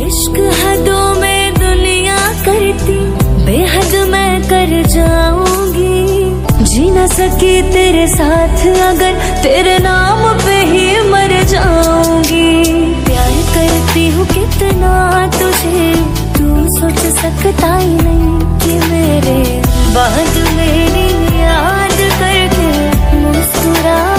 इश्क हदों में दुनिया करती, बेहद मैं कर जाऊंगी। जी न सकी तेरे साथ अगर तेरे नाम पे ही मर जाऊंगी। प्यार करती हूँ कितना तुझे, तू सोच सकता ही नहीं कि मेरे बाद मेरी याद करके मुस्कुरा